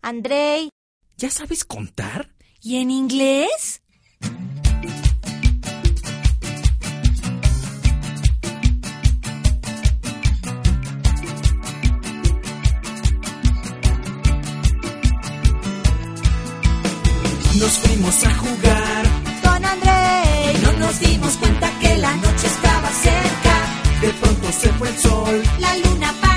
Andrei. ¿Ya sabes contar? ¿Y en inglés? Nos fuimos a jugar Con Andrei. y no nos dimos cuenta que la noche estaba cerca. De pronto se fue el sol. La luna